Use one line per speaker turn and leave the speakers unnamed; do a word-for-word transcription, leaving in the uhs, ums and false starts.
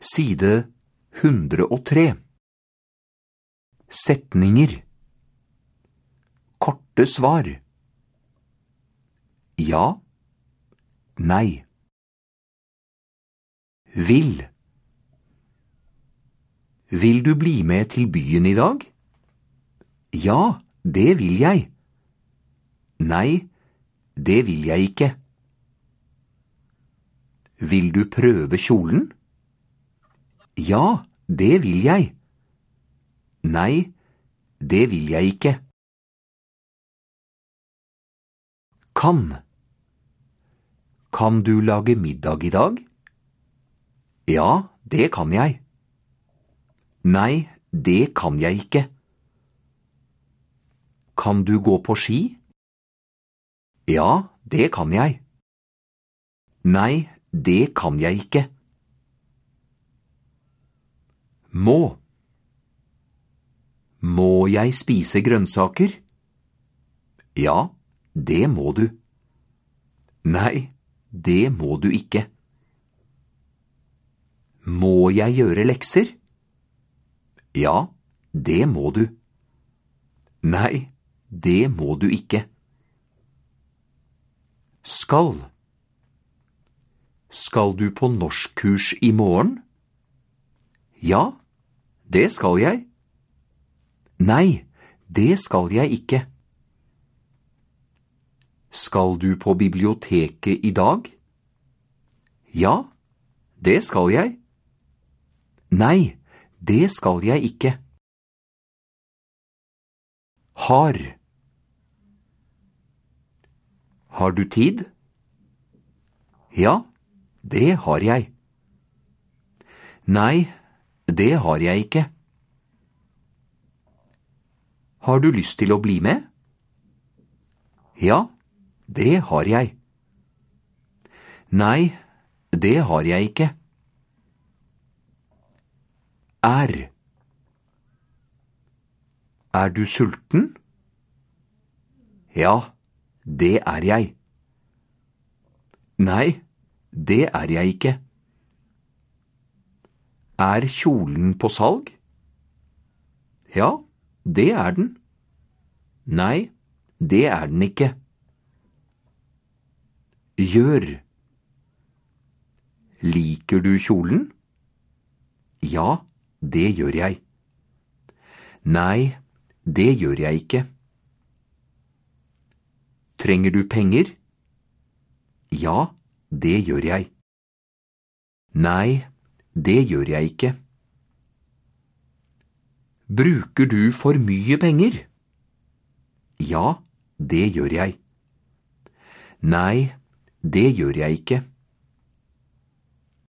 Side hundre og tre. Setninger. Korte svar. Ja. Nei. Vil. Vil du bli med til byen i dag? Ja, det vil jeg. Nei, det vil jeg ikke. Vil du prøve kjolen? Ja, det vil jeg. Nei, det vil jeg ikke. Kan. Kan du lage middag i dag? Ja, det kan jeg. Nei, det kan jeg ikke. Kan du gå på ski? Ja, det kan jeg. Nei, det kan jeg ikke. Må. Må jeg spise grønnsaker? Ja, det må du. Nei, det må du ikke. Må jeg gjøre lekser? Ja, det må du. Nei, det må du ikke. Skal. Skal du på norskkurs i morgen? Ja, det skal jeg. Nei, det skal jeg ikke. Skal du på biblioteket i dag? Ja, det skal jeg. Nei, det skal jeg ikke. Har. Har du tid? Ja, det har jeg. Nei, det har jeg ikke. Har du lyst til å bli med? Ja, det har jeg. Nei, det har jeg ikke. Er. Er du sulten? Ja, det er jeg. Nei, det er jeg ikke. Er kjolen på salg? Ja, det er den. Nei, det er den ikke. Gjør. Liker du kjolen? Ja, det gjør jeg. Nei, det gjør jeg ikke. Trenger du penger? Ja, det gjør jeg. Nei, det gjør jeg ikke. Bruker du for mye penger? Ja, det gjør jeg. Nei, det gjør jeg ikke.